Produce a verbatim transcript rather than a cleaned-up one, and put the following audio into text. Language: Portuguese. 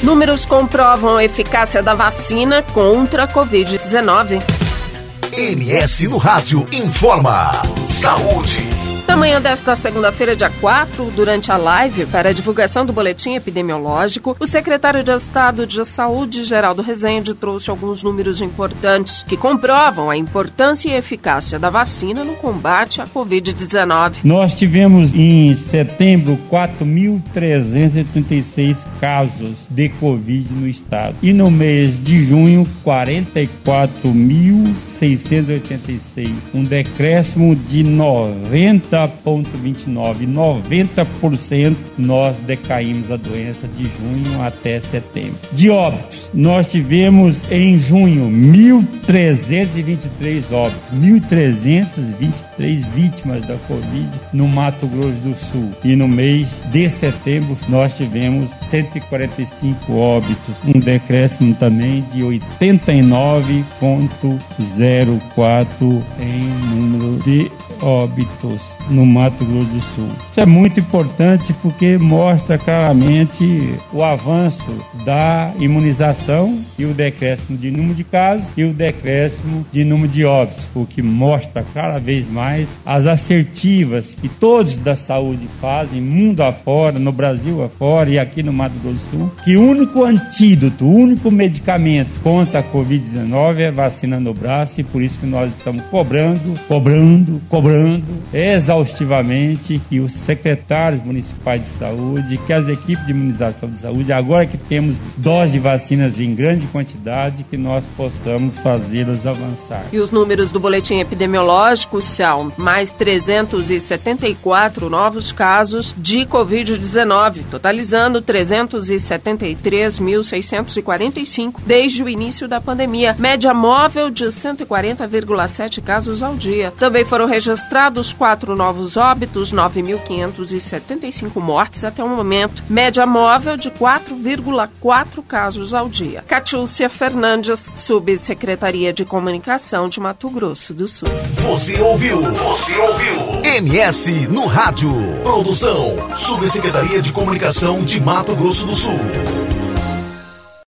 Números comprovam a eficácia da vacina contra a covid dezenove. M S no Rádio informa. Saúde. Na manhã desta segunda-feira, dia quatro, durante a live para a divulgação do boletim epidemiológico, o secretário de Estado de Saúde, Geraldo Rezende, trouxe alguns números importantes que comprovam a importância e eficácia da vacina no combate à covid dezenove. Nós tivemos em setembro quatro mil trezentos e oitenta e seis casos de Covid no estado e no mês de junho quarenta e quatro mil seiscentos e oitenta e seis, um decréscimo de noventa vírgula vinte e nove, noventa por cento nós decaímos a doença de junho até setembro. De óbitos, nós tivemos em junho mil trezentos e vinte e três óbitos, mil trezentos e vinte e três vítimas da Covid no Mato Grosso do Sul. E no mês de setembro nós tivemos cento e quarenta e cinco óbitos, um decréscimo também de oitenta e nove vírgula zero quatro em número de óbitos no Mato Grosso do Sul. Isso é muito importante porque mostra claramente o avanço da imunização e o decréscimo de número de casos e o decréscimo de número de óbitos, o que mostra cada vez mais as assertivas que todos da saúde fazem, mundo afora, no Brasil afora e aqui no Mato Grosso do Sul, que o único antídoto, o único medicamento contra a covid dezenove é vacina no braço, e por isso que nós estamos cobrando, cobrando, cobrando exaustivamente, e os secretários municipais de saúde, que as equipes de imunização de saúde, agora que temos doses de vacinas em grande quantidade, que nós possamos fazê-las avançar. E os números do boletim epidemiológico são mais trezentos e setenta e quatro novos casos de covid dezenove, totalizando trezentos e setenta e três mil seiscentos e quarenta e cinco desde o início da pandemia, média móvel de cento e quarenta vírgula sete casos ao dia. Também foram registrados registrados quatro novos óbitos, nove mil quinhentos e setenta e cinco mortes até o momento, média móvel de quatro vírgula quatro casos ao dia. Catiúcia Fernandes, Subsecretaria de Comunicação de Mato Grosso do Sul. Você ouviu? Você ouviu? M S no Rádio. Produção, Subsecretaria de Comunicação de Mato Grosso do Sul.